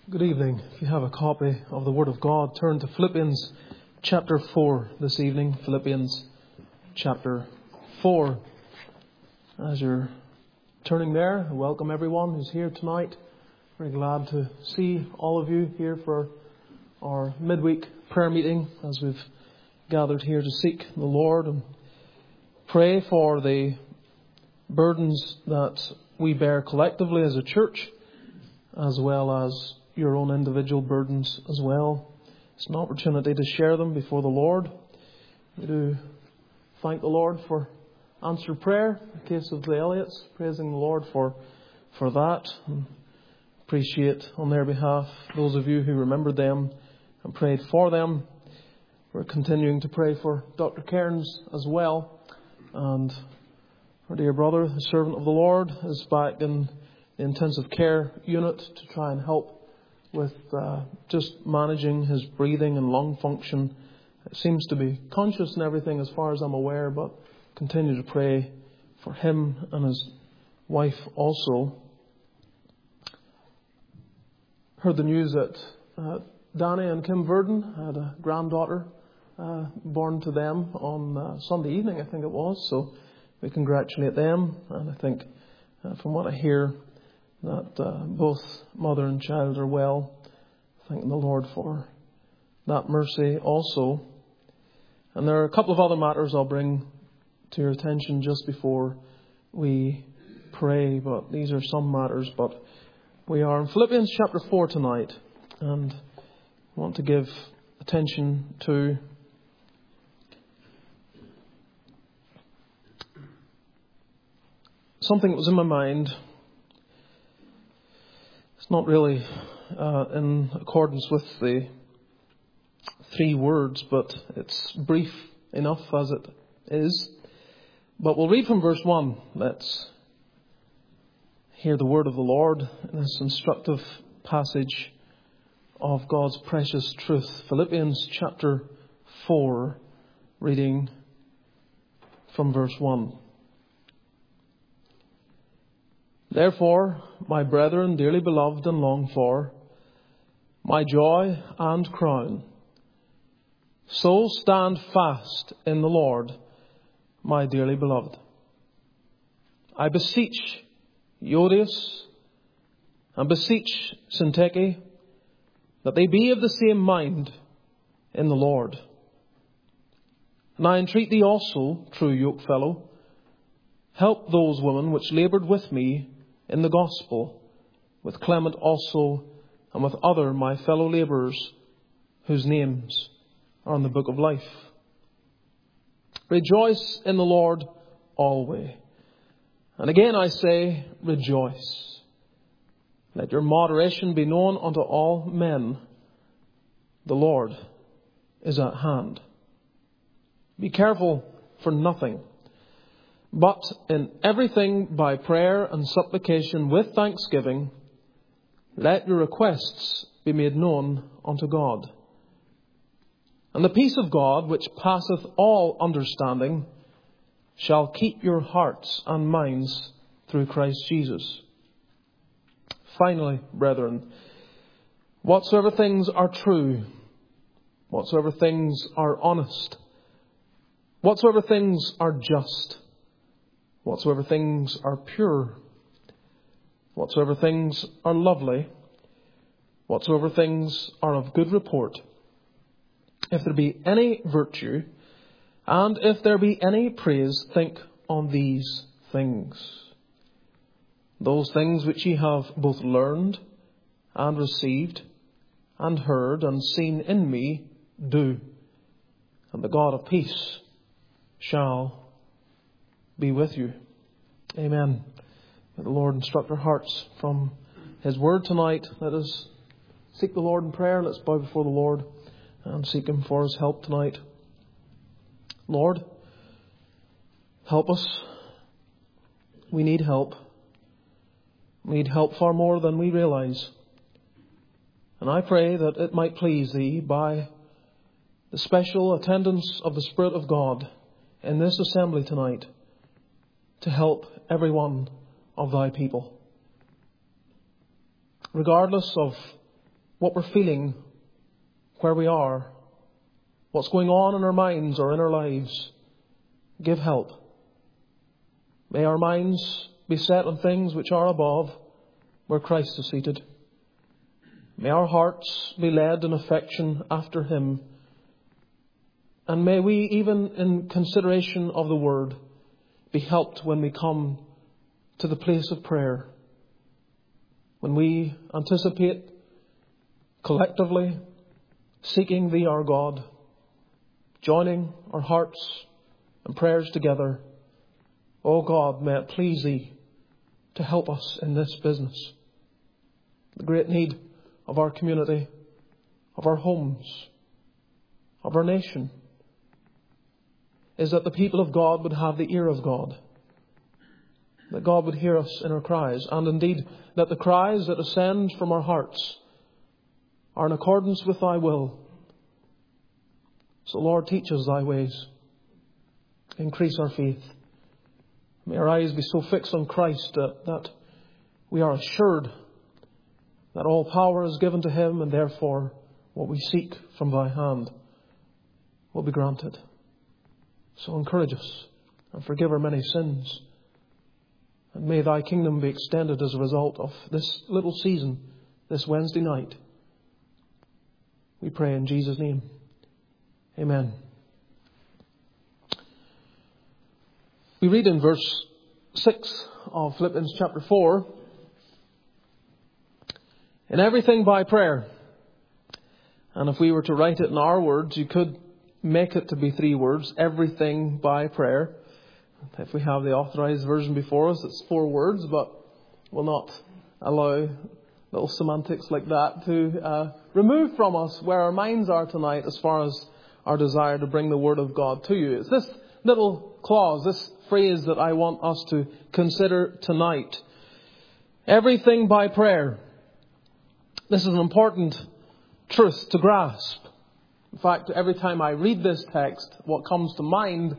Good evening. If you have a copy of the Word of God, turn to Philippians chapter 4 this evening. Philippians chapter 4. As you're turning there, I welcome everyone who's here tonight. Very glad to see all of you here for our midweek prayer meeting as we've gathered here to seek the Lord and pray for the burdens that we bear collectively as a church, as well as your own individual burdens as well. It's an opportunity to share them before the Lord. We do thank the Lord for answered prayer. In the case of the Elliots, praising the Lord for that. And appreciate on their behalf those of you who remembered them and prayed for them. We're continuing to pray for Dr. Cairns as well. And our dear brother, the servant of the Lord, is back in the intensive care unit to try and help with just managing his breathing and lung function. It seems to be conscious and everything as far as I'm aware, but continue to pray for him and his wife also. Heard the news that Danny and Kim Verdon had a granddaughter born to them on Sunday evening, I think it was. So we congratulate them, and I think from what I hear that both mother and child are well. Thanking the Lord for that mercy also. And there are a couple of other matters I'll bring to your attention just before we pray, but these are some matters. But we are in Philippians chapter 4 tonight, and I want to give attention to something that was in my mind. Not really in accordance with the 3 words, but it's brief enough as it is. But we'll read from verse 1. Let's hear the word of the Lord in this instructive passage of God's precious truth. Philippians chapter 4, reading from verse 1. Therefore, my brethren, dearly beloved and longed for, my joy and crown, so stand fast in the Lord, my dearly beloved. I beseech Euodias and beseech Syntyche that they be of the same mind in the Lord. And I entreat thee also, true yokefellow, help those women which laboured with me in the gospel, with Clement also, and with other my fellow labourers, whose names are in the book of life. Rejoice in the Lord always. And again I say, rejoice. Let your moderation be known unto all men. The Lord is at hand. Be careful for nothing, but in everything by prayer and supplication with thanksgiving, let your requests be made known unto God. And the peace of God, which passeth all understanding, shall keep your hearts and minds through Christ Jesus. Finally, brethren, whatsoever things are true, whatsoever things are honest, whatsoever things are just, whatsoever things are pure, whatsoever things are lovely, whatsoever things are of good report, if there be any virtue, and if there be any praise, think on these things. Those things which ye have both learned and received and heard and seen in me, do, and the God of peace shall be with you. Amen. May the Lord instruct our hearts from His word tonight. Let us seek the Lord in prayer. Let's bow before the Lord and seek Him for His help tonight. Lord, help us. We need help. We need help far more than we realize. And I pray that it might please Thee by the special attendance of the Spirit of God in this assembly tonight to help every one of Thy people. Regardless of what we're feeling, where we are, what's going on in our minds or in our lives. Give help. May our minds be set on things which are above, where Christ is seated. May our hearts be led in affection after Him. And may we, even in consideration of the Word, be helped when we come to the place of prayer. When we anticipate collectively seeking Thee, our God, joining our hearts and prayers together. O God, may it please Thee to help us in this business. The great need of our community, of our homes, of our nation, is that the people of God would have the ear of God. That God would hear us in our cries. And indeed, that the cries that ascend from our hearts are in accordance with Thy will. So Lord, teach us Thy ways. Increase our faith. May our eyes be so fixed on Christ that we are assured that all power is given to Him, and therefore what we seek from Thy hand will be granted. So encourage us and forgive our many sins. And may Thy kingdom be extended as a result of this little season, this Wednesday night. We pray in Jesus' name. Amen. We read in verse 6 of Philippians chapter 4, in everything by prayer. And if we were to write it in our words, you could make it to be 3 words, everything by prayer. If we have the authorized version before us, it's 4 words, but we'll not allow little semantics like that to remove from us where our minds are tonight as far as our desire to bring the Word of God to you. It's this little clause, this phrase that I want us to consider tonight. Everything by prayer. This is an important truth to grasp. In fact, every time I read this text, what comes to mind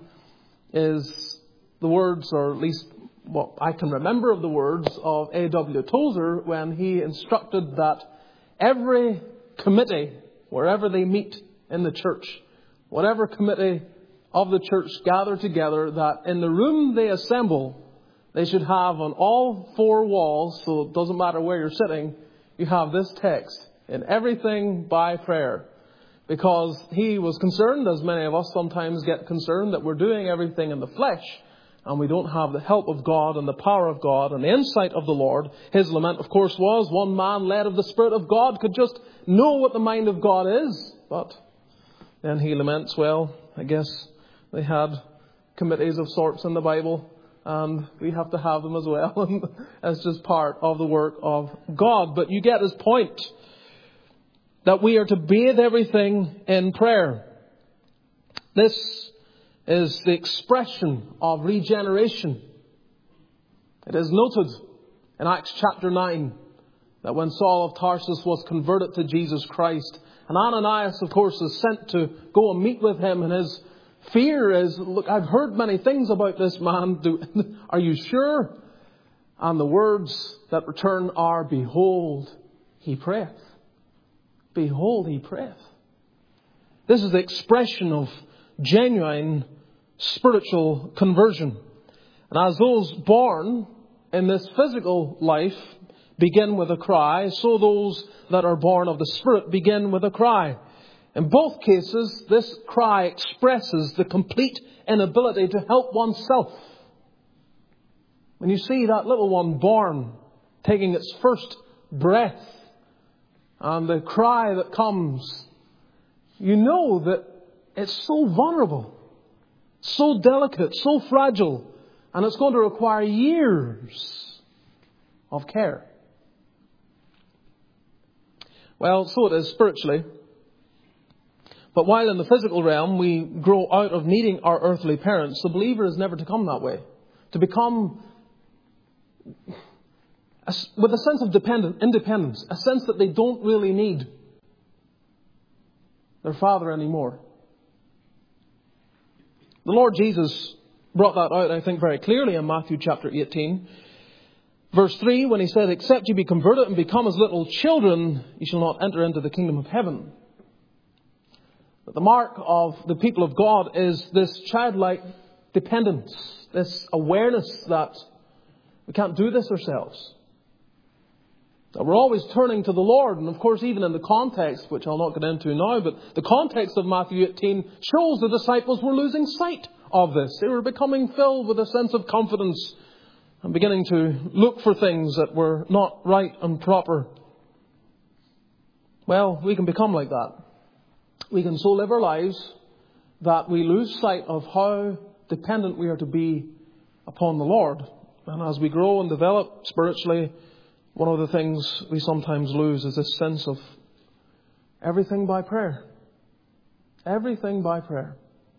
is the words, or at least what I can remember of the words of A.W. Tozer when he instructed that every committee, wherever they meet in the church, whatever committee of the church gather together, that in the room they assemble, they should have on all 4 walls, so it doesn't matter where you're sitting, you have this text, in everything by prayer. Because he was concerned, as many of us sometimes get concerned, that we're doing everything in the flesh and we don't have the help of God and the power of God and the insight of the Lord. His lament, of course, was one man led of the Spirit of God could just know what the mind of God is. But then he laments, well, I guess they had committees of sorts in the Bible, and we have to have them as well. And it's just part of the work of God. But you get his point, that we are to bathe everything in prayer. This is the expression of regeneration. It is noted in Acts chapter 9 that when Saul of Tarsus was converted to Jesus Christ, and Ananias, of course, is sent to go and meet with him, and his fear is, look, I've heard many things about this man. Are you sure? And the words that return are, behold, he prayeth. Behold, he prayeth. This is the expression of genuine spiritual conversion. And as those born in this physical life begin with a cry, so those that are born of the Spirit begin with a cry. In both cases, this cry expresses the complete inability to help oneself. When you see that little one born, taking its first breath, and the cry that comes, you know that it's so vulnerable, so delicate, so fragile, and it's going to require years of care. Well, so it is spiritually. But while in the physical realm we grow out of needing our earthly parents, the believer is never to come that way. To become with a sense of independence, a sense that they don't really need their father anymore. The Lord Jesus brought that out, I think, very clearly in Matthew chapter 18. Verse 3, when he said, except you be converted and become as little children, you shall not enter into the kingdom of heaven. But the mark of the people of God is this childlike dependence, this awareness that we can't do this ourselves. That we're always turning to the Lord. And of course, even in the context, which I'll not get into now, but the context of Matthew 18 shows the disciples were losing sight of this. They were becoming filled with a sense of confidence and beginning to look for things that were not right and proper. Well, we can become like that. We can so live our lives that we lose sight of how dependent we are to be upon the Lord. And as we grow and develop spiritually, one of the things we sometimes lose is this sense of everything by prayer. Everything by prayer.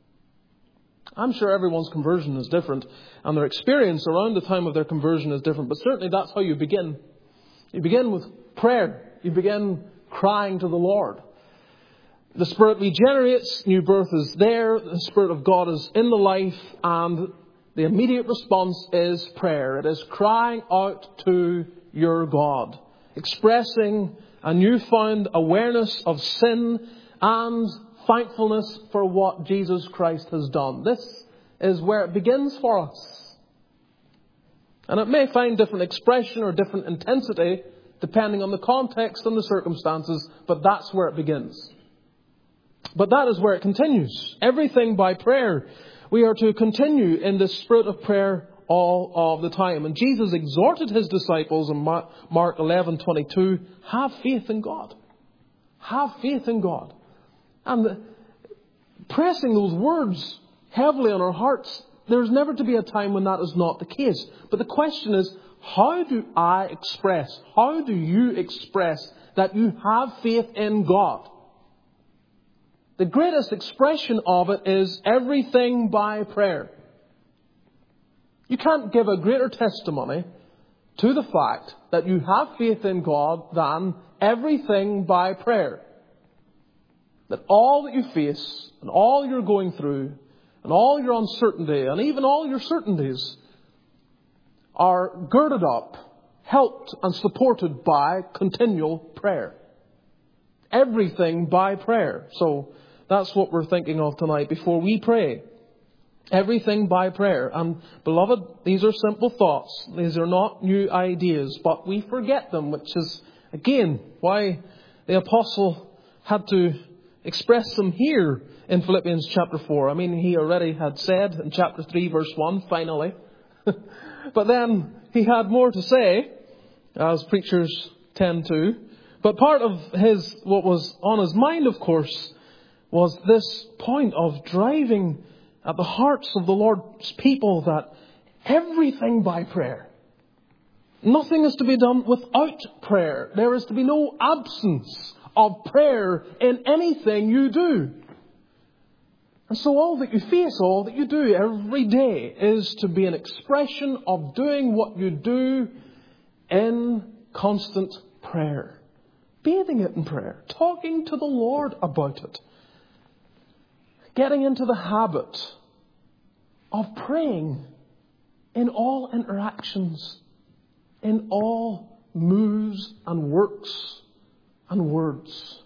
I'm sure everyone's conversion is different, and their experience around the time of their conversion is different, but certainly that's how you begin. You begin with prayer. You begin crying to the Lord. The Spirit regenerates, new birth is there, the Spirit of God is in the life, and the immediate response is prayer. It is crying out to your God, expressing a newfound awareness of sin and thankfulness for what Jesus Christ has done. This is where it begins for us. And it may find different expression or different intensity depending on the context and the circumstances, but that's where it begins. But that is where it continues. Everything by prayer. We are to continue in the spirit of prayer all of the time. And Jesus exhorted his disciples in Mark 11:22, have faith in God. Have faith in God. And pressing those words heavily on our hearts, there's never to be a time when that is not the case. But the question is, how do you express that you have faith in God? The greatest expression of it is everything by prayer. You can't give a greater testimony to the fact that you have faith in God than everything by prayer. That all that you face and all you're going through and all your uncertainty and even all your certainties are girded up, helped and supported by continual prayer. Everything by prayer. So that's what we're thinking of tonight before we pray. Everything by prayer. And beloved, these are simple thoughts. These are not new ideas, but we forget them, which is, again, why the apostle had to express them here in Philippians chapter 4. I mean, he already had said in chapter 3, verse 1, finally. But then he had more to say, as preachers tend to. But part of what was on his mind, of course, was this point of driving at the hearts of the Lord's people that everything by prayer. Nothing is to be done without prayer. There is to be no absence of prayer in anything you do. And so all that you face, all that you do every day is to be an expression of doing what you do in constant prayer. Bathing it in prayer. Talking to the Lord about it. Getting into the habit of praying in all interactions, in all moves and works and words.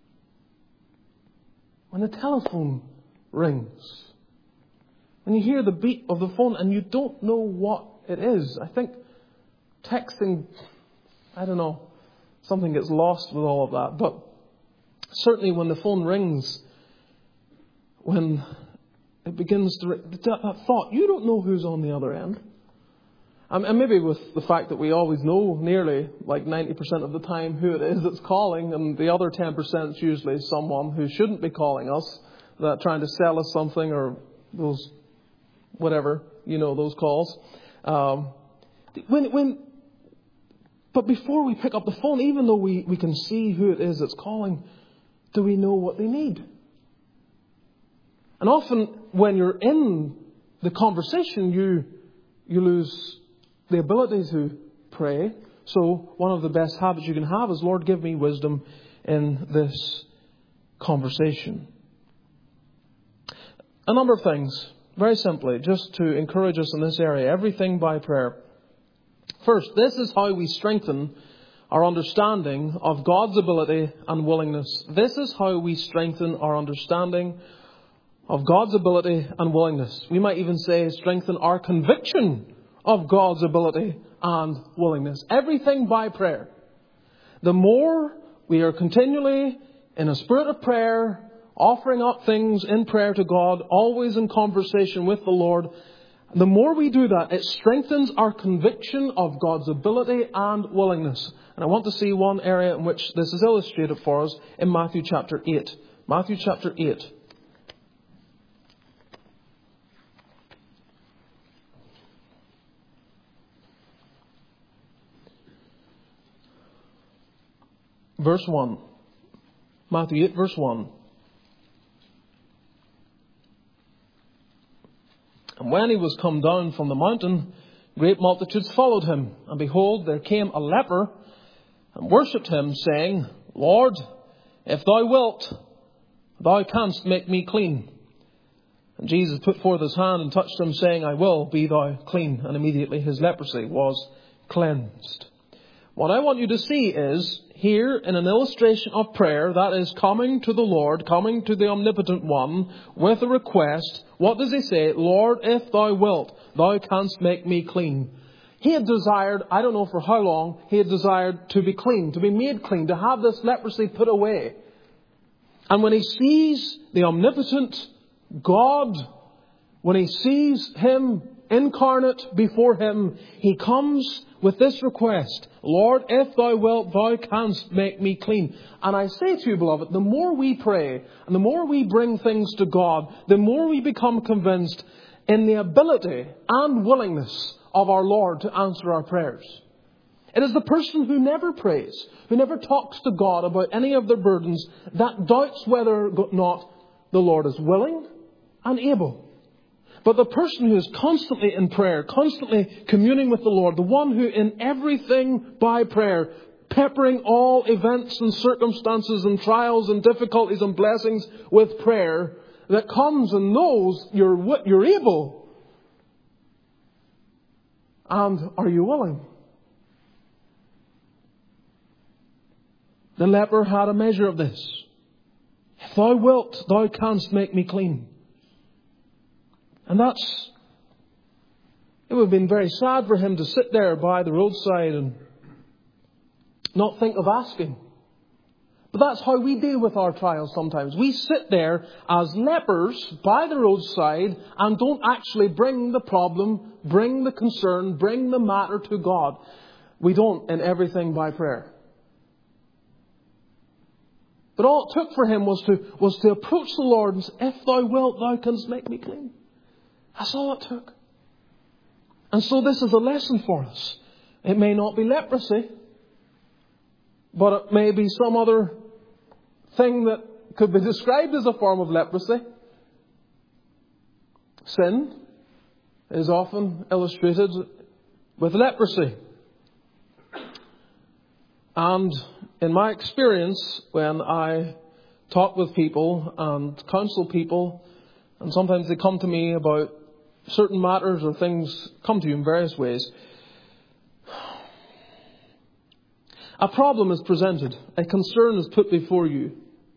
When the telephone rings, when you hear the beat of the phone and you don't know what it is, I think texting, I don't know, something gets lost with all of that. But certainly when the phone rings, when it begins to, that thought, you don't know who's on the other end. And maybe with the fact that we always know nearly like 90% of the time who it is that's calling, and the other 10% is usually someone who shouldn't be calling us, that trying to sell us something or those, whatever, those calls. But before we pick up the phone, even though we can see who it is that's calling, do we know what they need? And often when you're in the conversation, you lose the ability to pray. So one of the best habits you can have is, Lord, give me wisdom in this conversation. A number of things, very simply, just to encourage us in this area. Everything by prayer. First, this is how we strengthen our understanding of God's ability and willingness. This is how we strengthen our understanding of God's ability and willingness. We might even say strengthen our conviction of God's ability and willingness. Everything by prayer. The more we are continually in a spirit of prayer, offering up things in prayer to God, always in conversation with the Lord, the more we do that, it strengthens our conviction of God's ability and willingness. And I want to see one area in which this is illustrated for us in Matthew chapter 8. Matthew chapter 8. Verse 1. Matthew 8, verse 1. And when he was come down from the mountain, great multitudes followed him. And behold, there came a leper and worshipped him, saying, Lord, if thou wilt, thou canst make me clean. And Jesus put forth his hand and touched him, saying, I will, be thou clean. And immediately his leprosy was cleansed. What I want you to see is, here in an illustration of prayer, that is coming to the Lord, coming to the Omnipotent One with a request. What does he say? Lord, if thou wilt, thou canst make me clean. He had desired, I don't know for how long, he had desired to be clean, to be made clean, to have this leprosy put away. And when he sees the omnipotent God, when he sees him incarnate before him, he comes with this request, Lord, if thou wilt, thou canst make me clean. And I say to you, beloved, the more we pray and the more we bring things to God, the more we become convinced in the ability and willingness of our Lord to answer our prayers. It is the person who never prays, who never talks to God about any of their burdens, that doubts whether or not the Lord is willing and able. But the person who is constantly in prayer, constantly communing with the Lord, the one who in everything by prayer, peppering all events and circumstances and trials and difficulties and blessings with prayer, that comes and knows you're able. And are you willing? The leper had a measure of this. If thou wilt, thou canst make me clean. And it would have been very sad for him to sit there by the roadside and not think of asking. But that's how we deal with our trials sometimes. We sit there as lepers by the roadside and don't actually bring the problem, bring the concern, bring the matter to God. We don't in everything by prayer. But all it took for him was to approach the Lord and say, if thou wilt, thou canst make me clean. That's all it took. And so this is a lesson for us. It may not be leprosy, but it may be some other thing that could be described as a form of leprosy. Sin is often illustrated with leprosy. And in my experience, when I talk with people and counsel people, and sometimes they come to me about certain matters or things come to you in various ways, a problem is presented, a concern is put before you.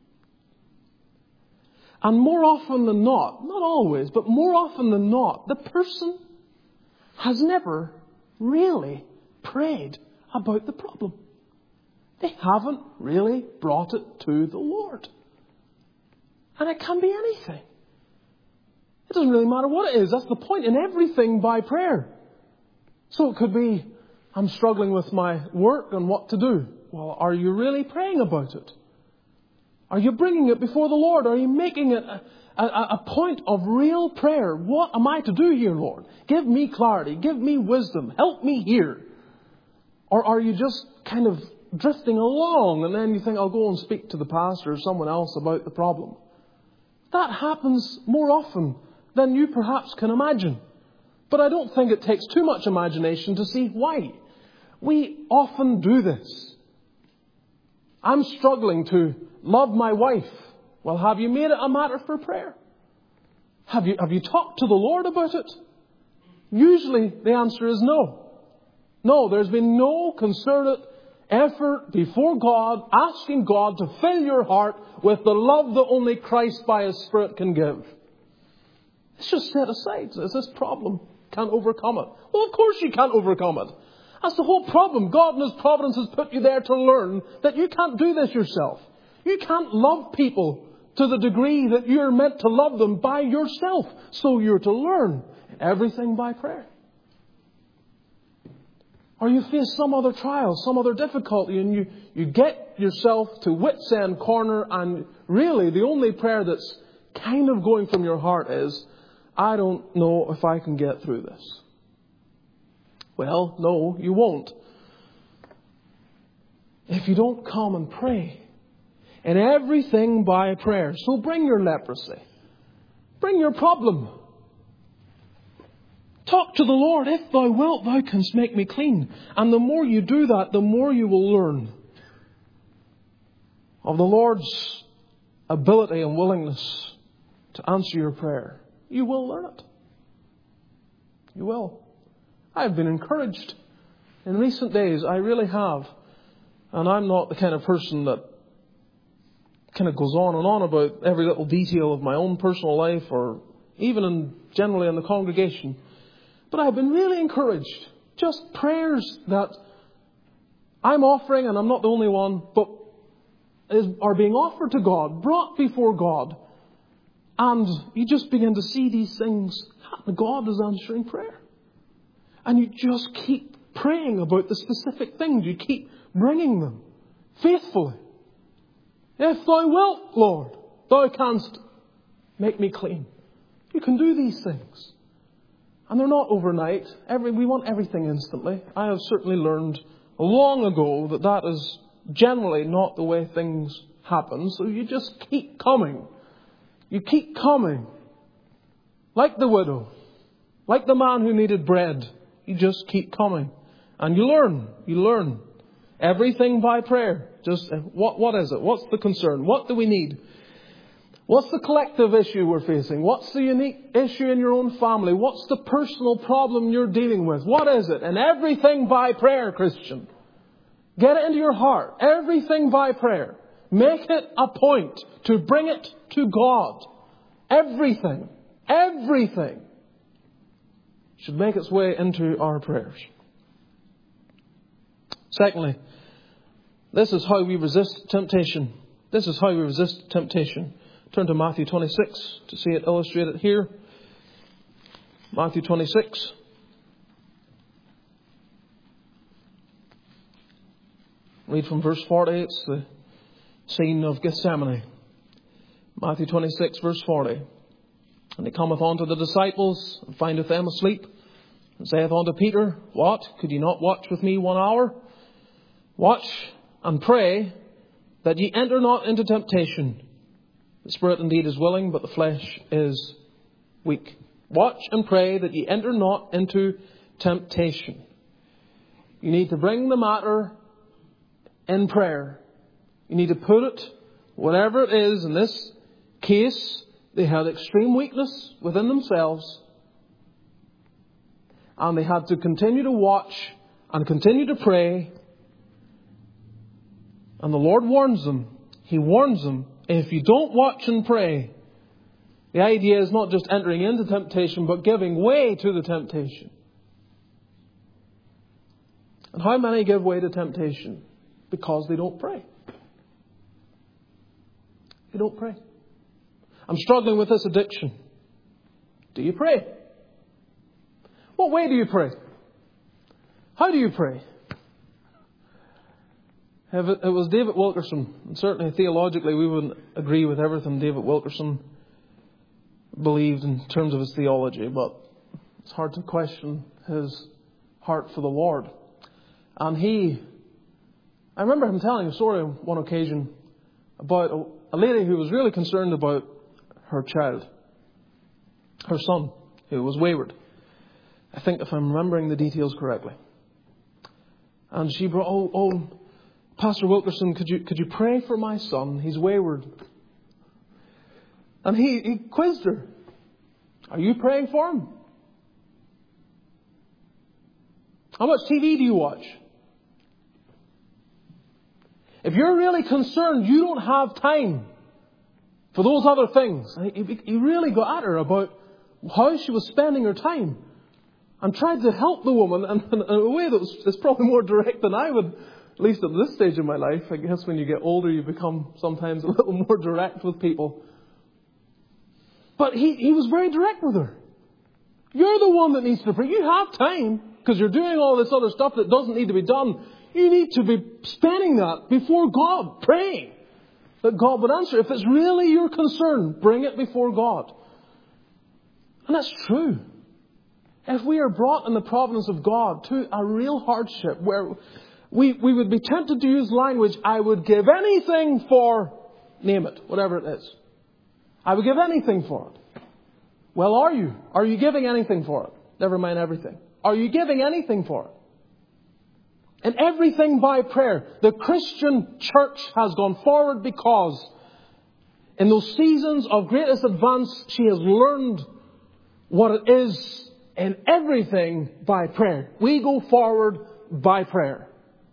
And more often than not always, but more often than not, the person has never really prayed about the problem. They haven't really brought it to the Lord. And it can be anything. It doesn't really matter what it is. That's the point. In everything by prayer. So it could be, I'm struggling with my work and what to do. Well, are you really praying about it? Are you bringing it before the Lord? Are you making it a point of real prayer? What am I to do here, Lord? Give me clarity. Give me wisdom. Help me here. Or are you just kind of drifting along and then you think, I'll go and speak to the pastor or someone else about the problem? That happens more often than you perhaps can imagine. But I don't think it takes too much imagination to see why. We often do this. I'm struggling to love my wife. Well, have you made it a matter for prayer? Have you talked to the Lord about it? Usually the answer is no. No, there's been no concerted effort before God, asking God to fill your heart with the love that only Christ by His Spirit can give. It's just set aside. It's this problem. Can't overcome it. Well, of course you can't overcome it. That's the whole problem. God in His providence has put you there to learn that you can't do this yourself. You can't love people to the degree that you're meant to love them by yourself. So you're to learn everything by prayer. Or you face some other trial, some other difficulty, and you get yourself to wit's end corner, and really the only prayer that's kind of going from your heart is, I don't know if I can get through this. Well, no, you won't. If you don't come and pray. And everything by prayer. So bring your leprosy. Bring your problem. Talk to the Lord. If thou wilt, thou canst make me clean. And the more you do that, the more you will learn of the Lord's ability and willingness to answer your prayer. You will learn it. You will. I've been encouraged in recent days. I really have. And I'm not the kind of person that kind of goes on and on about every little detail of my own personal life, or even generally in the congregation. But I've been really encouraged. Just prayers that I'm offering, and I'm not the only one, but are being offered to God, brought before God. And you just begin to see these things. God is answering prayer. And you just keep praying about the specific things. You keep bringing them faithfully. If thou wilt, Lord, thou canst make me clean. You can do these things. And they're not overnight. We want everything instantly. I have certainly learned long ago that is generally not the way things happen. So you just keep coming. You keep coming. Like the widow. Like the man who needed bread. You just keep coming. And you learn. You learn. Everything by prayer. Just what is it? What's the concern? What do we need? What's the collective issue we're facing? What's the unique issue in your own family? What's the personal problem you're dealing with? What is it? And everything by prayer, Christian. Get it into your heart. Everything by prayer. Make it a point to bring it to God. Everything. Everything should make its way into our prayers. Secondly, this is how we resist temptation. This is how we resist temptation. Turn to Matthew 26 to see it illustrated here. Matthew 26. Read from verse 40. It's the scene of Gethsemane. Matthew 26, verse 40. And he cometh unto the disciples, and findeth them asleep, and saith unto Peter, What? Could ye not watch with me 1 hour? Watch and pray that ye enter not into temptation. The spirit indeed is willing, but the flesh is weak. Watch and pray that ye enter not into temptation. You need to bring the matter in prayer. You need to put it, whatever it is, in this case, they had extreme weakness within themselves. And they had to continue to watch and continue to pray. And the Lord warns them. He warns them, if you don't watch and pray, the idea is not just entering into temptation, but giving way to the temptation. And how many give way to temptation? Because they don't pray. They don't pray. I'm struggling with this addiction. Do you pray? What way do you pray? How do you pray? If it was David Wilkerson, and certainly theologically we wouldn't agree with everything David Wilkerson believed in terms of his theology, but it's hard to question his heart for the Lord. And I remember him telling a story on one occasion about a lady who was really concerned about her child, her son, who was wayward. I think if I'm remembering the details correctly. And she brought, Pastor Wilkerson, could you pray for my son? He's wayward. And he quizzed her. Are you praying for him? How much TV do you watch? If you're really concerned you don't have time for those other things, he really got at her about how she was spending her time and tried to help the woman in a way that is probably more direct than I would, at least at this stage of my life. I guess when you get older you become sometimes a little more direct with people. But he was very direct with her. You're the one that needs to pray. You have time because you're doing all this other stuff that doesn't need to be done. You need to be spending that before God, praying that God would answer. If it's really your concern, bring it before God. And that's true. If we are brought in the providence of God to a real hardship where we would be tempted to use language, I would give anything for, name it, whatever it is. I would give anything for it. Well, are you? Are you giving anything for it? Never mind everything. Are you giving anything for it? And everything by prayer. The Christian church has gone forward because in those seasons of greatest advance, she has learned what it is in everything by prayer. We go forward by prayer.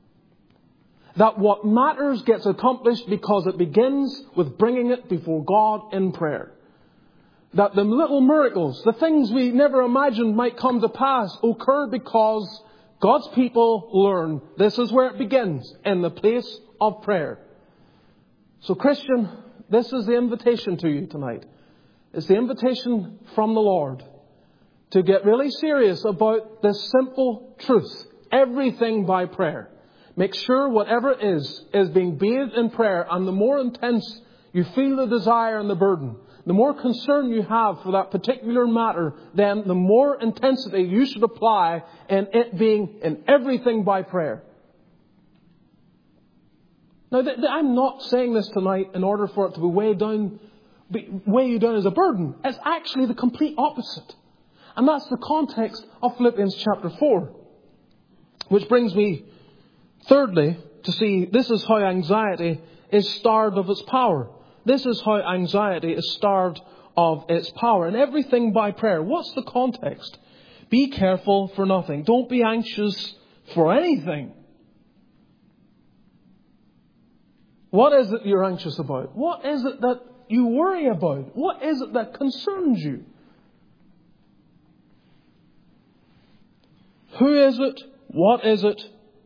That what matters gets accomplished because it begins with bringing it before God in prayer. That the little miracles, the things we never imagined might come to pass, occur because God's people learn this is where it begins, in the place of prayer. So Christian, this is the invitation to you tonight. It's the invitation from the Lord to get really serious about this simple truth. Everything by prayer. Make sure whatever it is being bathed in prayer. And the more intense you feel the desire and the burden, the more concern you have for that particular matter, then the more intensity you should apply in it being in everything by prayer. Now, I'm not saying this tonight in order for it to weigh you down as a burden. It's actually the complete opposite. And that's the context of Philippians chapter 4. Which brings me, thirdly, to see this is how anxiety is starved of its power. This is how anxiety is starved of its power. And everything by prayer. What's the context? Be careful for nothing. Don't be anxious for anything. What is it you're anxious about? What is it that you worry about? What is it that concerns you? Who is it? What is it?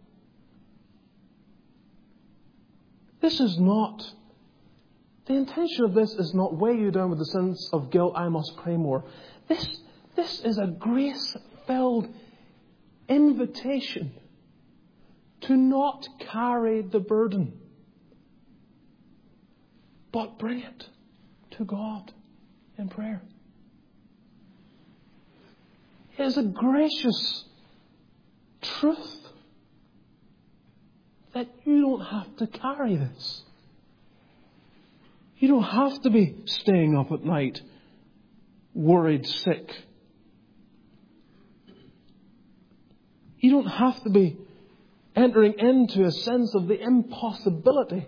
This is not... The intention of this is not weigh you down with the sense of guilt, I must pray more. This is a grace-filled invitation to not carry the burden, but bring it to God in prayer. It is a gracious truth that you don't have to carry this. You don't have to be staying up at night, worried, sick. You don't have to be entering into a sense of the impossibility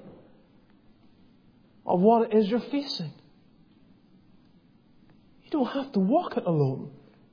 of what it is you're facing. You don't have to walk it alone.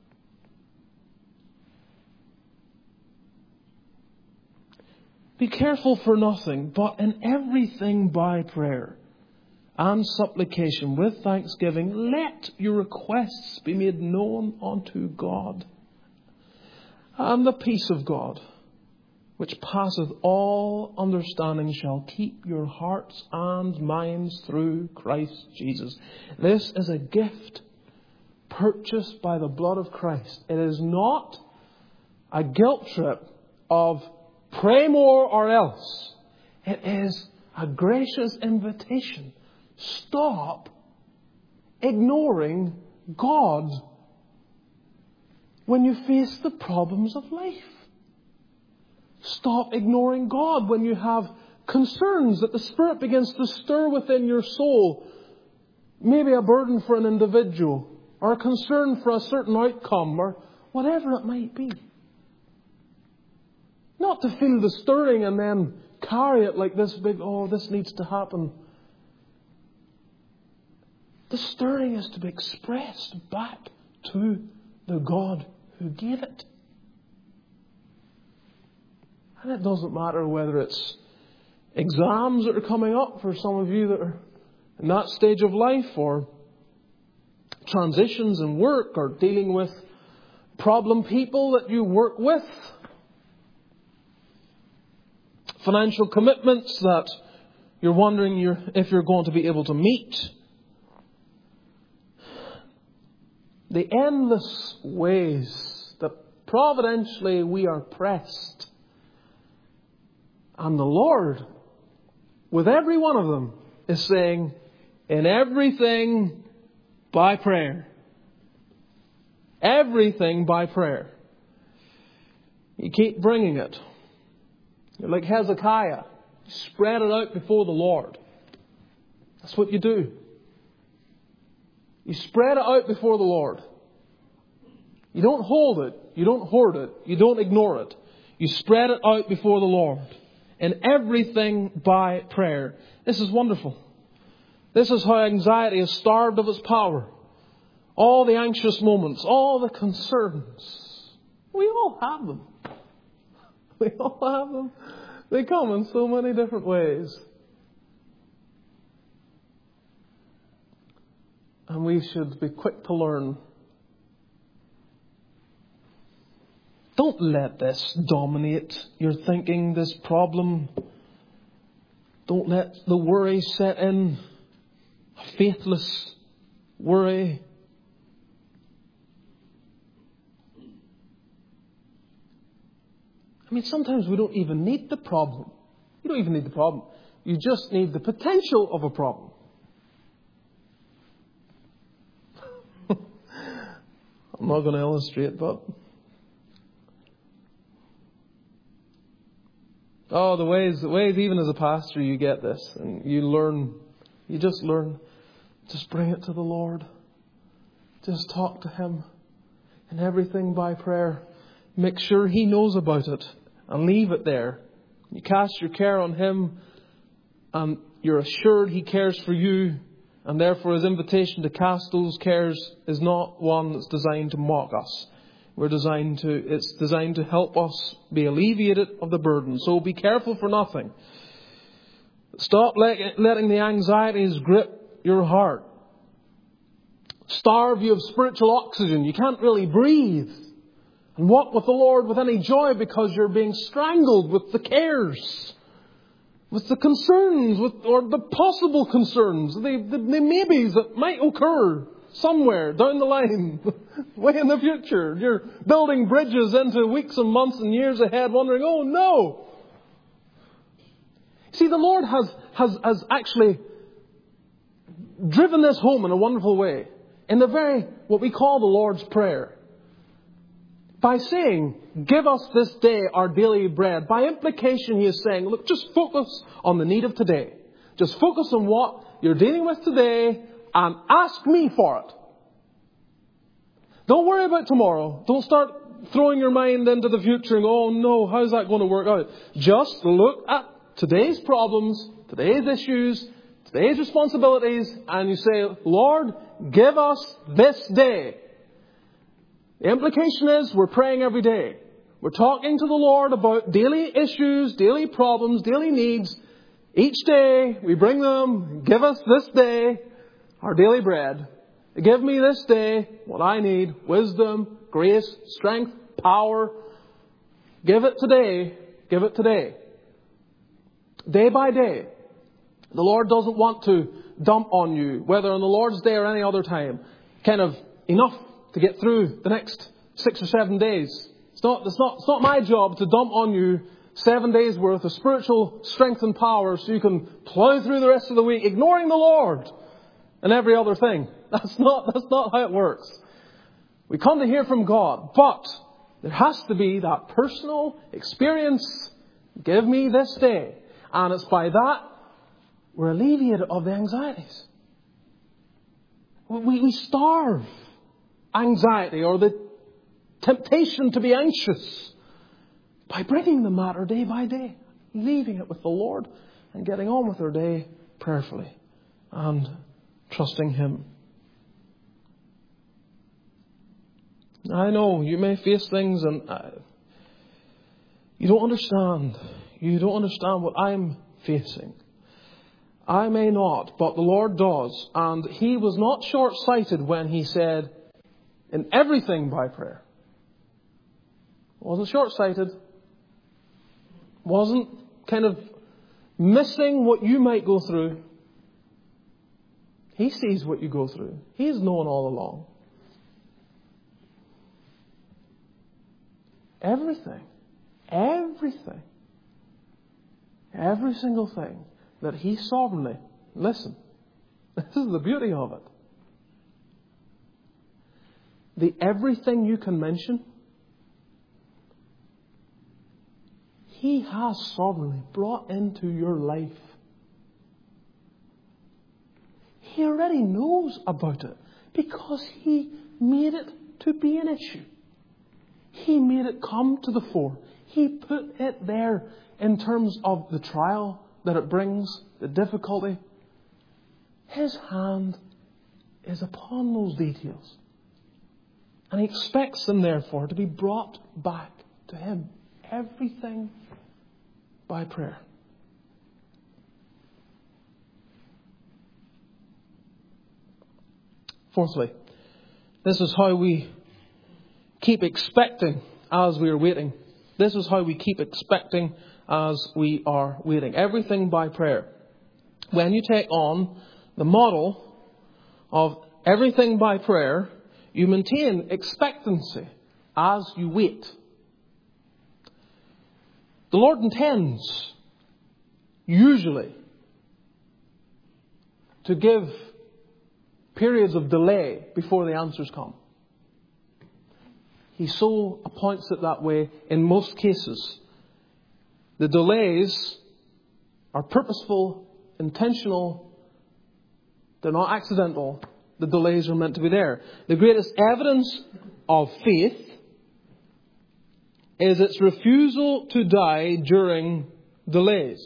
Be careful for nothing, but in everything by prayer and supplication with thanksgiving, let your requests be made known unto God. And the peace of God, which passeth all understanding, shall keep your hearts and minds through Christ Jesus. This is a gift purchased by the blood of Christ. It is not a guilt trip of pray more or else. It is a gracious invitation. Stop ignoring God when you face the problems of life. Stop ignoring God when you have concerns that the Spirit begins to stir within your soul. Maybe a burden for an individual, or a concern for a certain outcome, or whatever it might be. Not to feel the stirring and then carry it like this big, this needs to happen. The stirring is to be expressed back to the God who gave it. And it doesn't matter whether it's exams that are coming up for some of you that are in that stage of life, or transitions in work, or dealing with problem people that you work with, financial commitments that you're wondering if you're going to be able to meet. The endless ways that providentially we are pressed. And the Lord, with every one of them, is saying, in everything by prayer. Everything by prayer. You keep bringing it. You're like Hezekiah. You spread it out before the Lord. That's what you do. You spread it out before the Lord. You don't hold it. You don't hoard it. You don't ignore it. You spread it out before the Lord. In everything by prayer. This is wonderful. This is how anxiety is starved of its power. All the anxious moments, all the concerns. We all have them. We all have them. They come in so many different ways. And we should be quick to learn. Don't let this dominate your thinking, this problem. Don't let the worry set in. A faithless worry. I mean, sometimes we don't even need the problem. You don't even need the problem. You just need the potential of a problem. I'm not going to illustrate, but... Oh, the ways even as a pastor you get this. And you just learn. Just bring it to the Lord. Just talk to Him. And everything by prayer. Make sure He knows about it. And leave it there. You cast your care on Him. And you're assured He cares for you. And therefore His invitation to cast those cares is not one that's designed to mock us. It's designed to help us be alleviated of the burden. So be careful for nothing. Stop letting the anxieties grip your heart. Starve you of spiritual oxygen. You can't really breathe. And walk with the Lord with any joy because you're being strangled with the cares. With the concerns, or the possible concerns, the maybes that might occur somewhere down the line, way in the future. You're building bridges into weeks and months and years ahead, wondering, oh no! See, the Lord has actually driven this home in a wonderful way. In what we call the Lord's Prayer. By saying, give us this day our daily bread. By implication, He is saying, look, just focus on the need of today. Just focus on what you're dealing with today and ask me for it. Don't worry about tomorrow. Don't start throwing your mind into the future and go, oh no, how's that going to work out? Just look at today's problems, today's issues, today's responsibilities, and you say, Lord, give us this day. The implication is we're praying every day. We're talking to the Lord about daily issues, daily problems, daily needs. Each day we bring them. Give us this day our daily bread. Give me this day what I need. Wisdom, grace, strength, power. Give it today. Give it today. Day by day. The Lord doesn't want to dump on you, whether on the Lord's Day or any other time, kind of enough to get through the next 6 or 7 days. It's not my job to dump on you 7 days worth of spiritual strength and power so you can plow through the rest of the week, ignoring the Lord and every other thing. That's not how it works. We come to hear from God, but there has to be that personal experience. Give me this day. And it's by that we're alleviated of the anxieties. We starve anxiety or the temptation to be anxious by bringing the matter day by day, leaving it with the Lord and getting on with our day prayerfully and trusting Him. I know you may face things and You don't understand. You don't understand what I'm facing. I may not, but the Lord does. And He was not short-sighted when He said, in everything by prayer. Wasn't short-sighted. Wasn't kind of missing what you might go through. He sees what you go through. He has known all along. Everything. Everything. Every single thing that He sovereignly, listen, this is the beauty of it. The everything you can mention, He has sovereignly brought into your life. He already knows about it because He made it to be an issue. He made it come to the fore. He put it there in terms of the trial that it brings, the difficulty. His hand is upon those details. And He expects them, therefore, to be brought back to Him. Everything by prayer. Fourthly, this is how we keep expecting as we are waiting. This is how we keep expecting as we are waiting. Everything by prayer. When you take on the model of everything by prayer, you maintain expectancy as you wait. The Lord intends, usually, to give periods of delay before the answers come. He so appoints it that way in most cases. The delays are purposeful, intentional. They're not accidental. The delays are meant to be there. The greatest evidence of faith is its refusal to die during delays.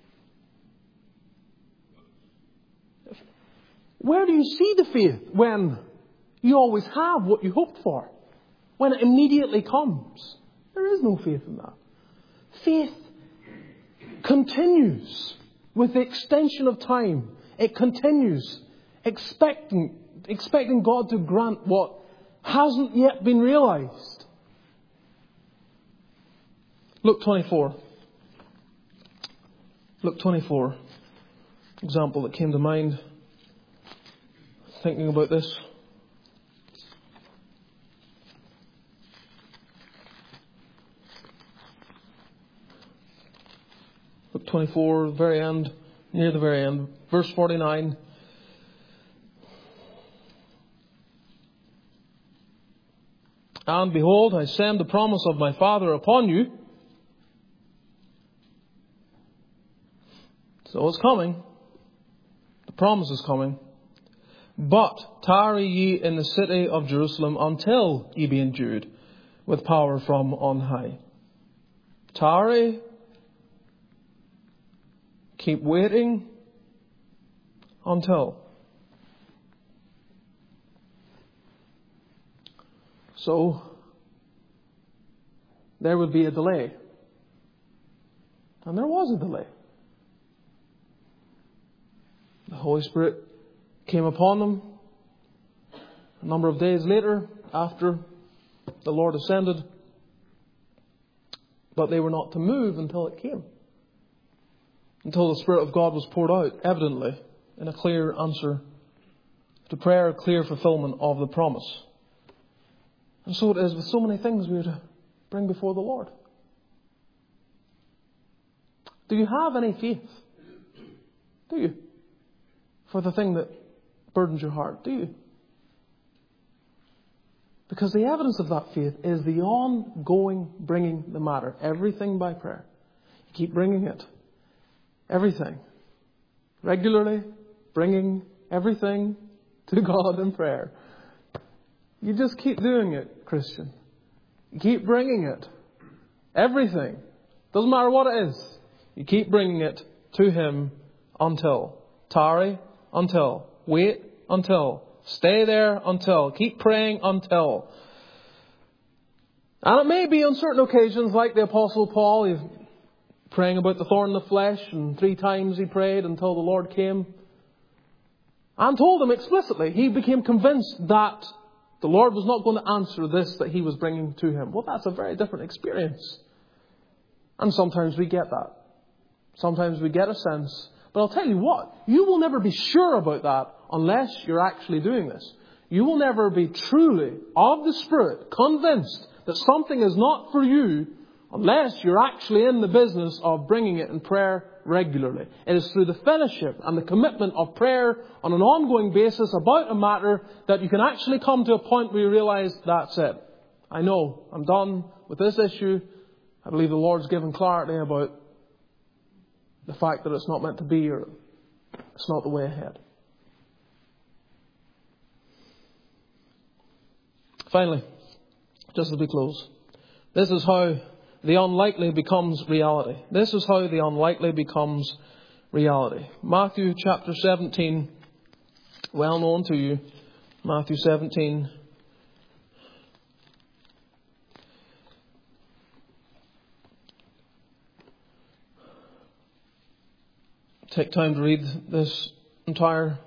Where do you see the faith when you always have what you hoped for? When it immediately comes? There is no faith in that. Faith continues with the extension of time. It continues expecting God to grant what hasn't yet been realized. Luke 24. Luke 24. Example that came to mind thinking about this. Luke 24, very end, near the very end, verse 49. And behold, I send the promise of my Father upon you. So it's coming. The promise is coming. But tarry ye in the city of Jerusalem until ye be endued with power from on high. Tarry. Keep waiting until. So, there would be a delay. And there was a delay. The Holy Spirit came upon them a number of days later after the Lord ascended. But they were not to move until it came. Until the Spirit of God was poured out, evidently, in a clear answer to prayer, a clear fulfillment of the promise. And so it is with so many things we are to bring before the Lord. Do you have any faith? Do you? For the thing that burdens your heart? Do you? Because the evidence of that faith is the ongoing bringing the matter. Everything by prayer. You keep bringing it. Everything. Regularly bringing everything to God in prayer. You just keep doing it, Christian. You keep bringing it. Everything. Doesn't matter what it is. You keep bringing it to Him until. Tarry until. Wait until. Stay there until. Keep praying until. And it may be on certain occasions, like the Apostle Paul, he's praying about the thorn in the flesh, and 3 times he prayed until the Lord came and told him explicitly. He became convinced that the Lord was not going to answer this that he was bringing to him. Well, that's a very different experience. And sometimes we get that. Sometimes we get a sense. But I'll tell you what, you will never be sure about that unless you're actually doing this. You will never be truly, of the Spirit, convinced that something is not for you unless you're actually in the business of bringing it in prayer regularly. It is through the fellowship and the commitment of prayer on an ongoing basis about a matter that you can actually come to a point where you realize, that's it. I know, I'm done with this issue. I believe the Lord's given clarity about the fact that it's not meant to be, or it's not the way ahead. Finally, just as we close, this is how the unlikely becomes reality. This is how the unlikely becomes reality. Matthew chapter 17, well known to you. Matthew 17. Take time to read this entire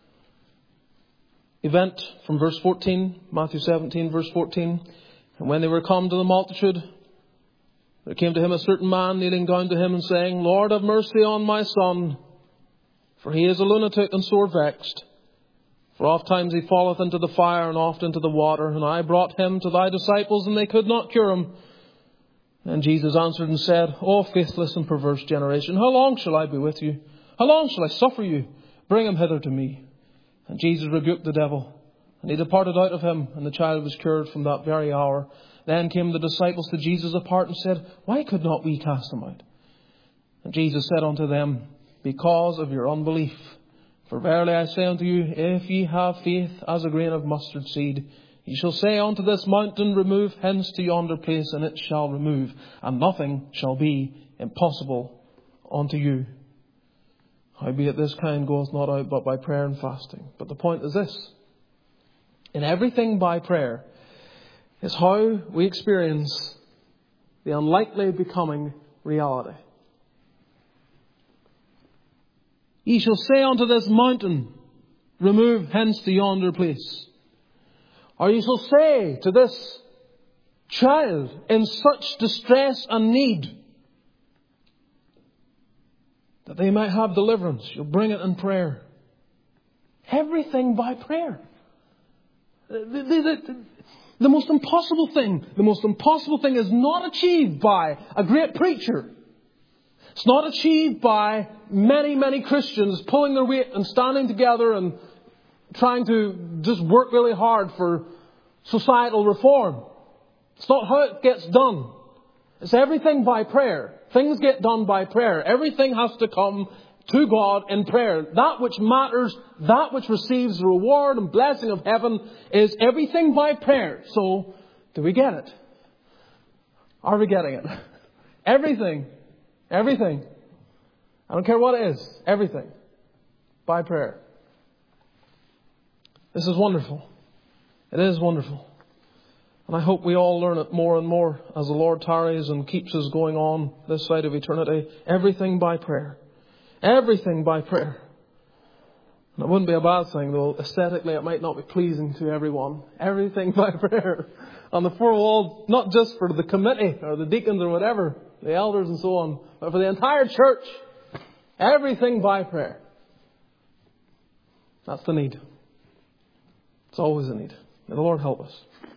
event from verse 14. Matthew 17, verse 14. And when they were come to the multitude, there came to him a certain man, kneeling down to him and saying, Lord, have mercy on my son, for he is a lunatic and sore vexed. For oft times he falleth into the fire, and oft into the water. And I brought him to thy disciples, and they could not cure him. And Jesus answered and said, O faithless and perverse generation, how long shall I be with you? How long shall I suffer you? Bring him hither to me. And Jesus rebuked the devil, and he departed out of him, and the child was cured from that very hour. Then came the disciples to Jesus apart and said, Why could not we cast him out? And Jesus said unto them, Because of your unbelief. For verily I say unto you, if ye have faith as a grain of mustard seed, ye shall say unto this mountain, Remove hence to yonder place, and it shall remove, and nothing shall be impossible unto you. Howbeit this kind goeth not out but by prayer and fasting. But the point is this. In everything by prayer is how we experience the unlikely becoming reality. Ye shall say unto this mountain, Remove hence to yonder place. Or ye shall say to this child in such distress and need that they might have deliverance, you'll bring it in prayer. Everything by prayer. The most impossible thing is not achieved by a great preacher. It's not achieved by many, many Christians pulling their weight and standing together and trying to just work really hard for societal reform. It's not how it gets done. It's everything by prayer. Things get done by prayer. Everything has to come to God in prayer. That which matters, that which receives the reward and blessing of heaven is everything by prayer. So, do we get it? Are we getting it? Everything. Everything. I don't care what it is. Everything. By prayer. This is wonderful. It is wonderful. And I hope we all learn it more and more as the Lord tarries and keeps us going on this side of eternity. Everything by prayer. Everything by prayer. And it wouldn't be a bad thing, though aesthetically it might not be pleasing to everyone. Everything by prayer. On the four walls, not just for the committee or the deacons or whatever, the elders and so on, but for the entire church. Everything by prayer. That's the need. It's always a need. May the Lord help us.